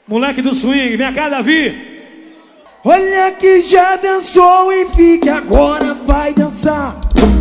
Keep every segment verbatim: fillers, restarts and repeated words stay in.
Moleque do swing, vem cá, Davi. Olha que já dançou e fica agora vai dançar.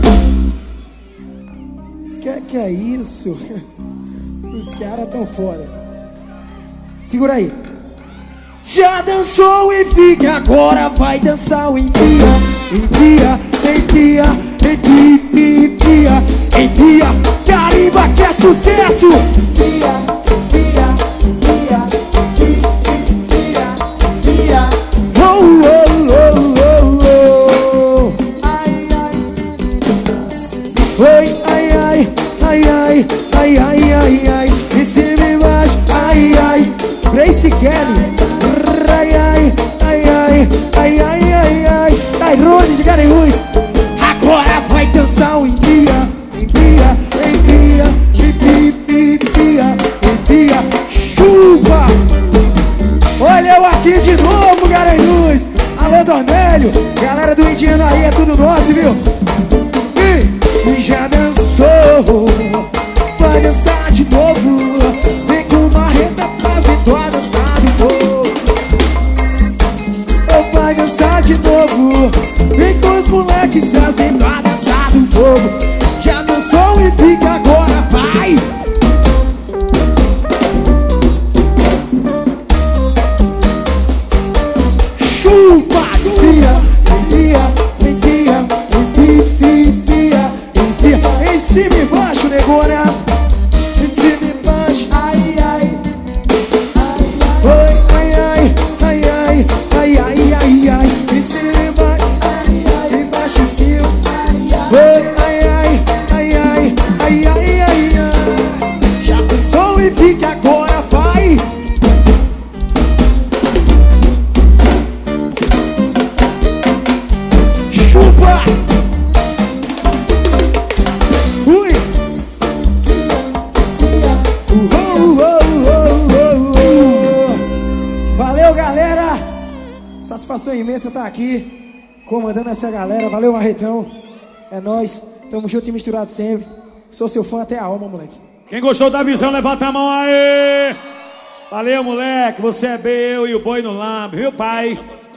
Que que é isso? Os caras tão fora. Segura aí. Já dançou e fica agora vai dançar. Enfia, enfia, enfia, enfia, enfia, enfia. Carimba que é sucesso. Enfia, enfia, enfia, enfia, enfia. Oh, oh, oh, oh, oh. Ai, ai. Oi, ai, ai, ai, ai, ai, ai, ai, ai. Em cima e embaixo, ai, ai. Grace Kelly. Ai, ai, ai, ai, ai, ai, ai, ai. Ai, Rony de Garanhuns. Agora vai dançar o Enfia, enfia, enfia, enfia, enfia, enfia. Chuva. Olha eu aqui de novo, Garanhuns. Alô, Dornélio. Galera do Indiano aí, é tudo nosso, viu? E, e já dançou. Vai dançar de novo. Vem com marreta fazendo a dançar de novo. Oh, vai dançar de novo. Vem com os moleques trazendo a dançar do povo. Já dançou e fica agora, vai. Chupa, enfia, enfia, enfia, enfia, enfia, enfia. Em cima e embaixo, negona. Em cima e embaixo. Ai, ai, ai, ai, ai, ai, ai, ai, ai, ai, ai. Em cima e embaixo, ai, ai, embaixo e cima. Ai, ai, ai, ai, ai, ai, ai, ai, ai. Já pensou e fica agora, vai. Chupa! Ui! Uh, uh, uh, uh, uh. Valeu, galera! Satisfação imensa estar aqui comandando essa galera. Valeu, Marretão. É nóis. Tamo junto e misturado sempre. Sou seu fã até a alma, moleque. Quem gostou da visão, levanta a mão aí. Valeu, moleque. Você é B, eu e o boi no lambe, viu, pai?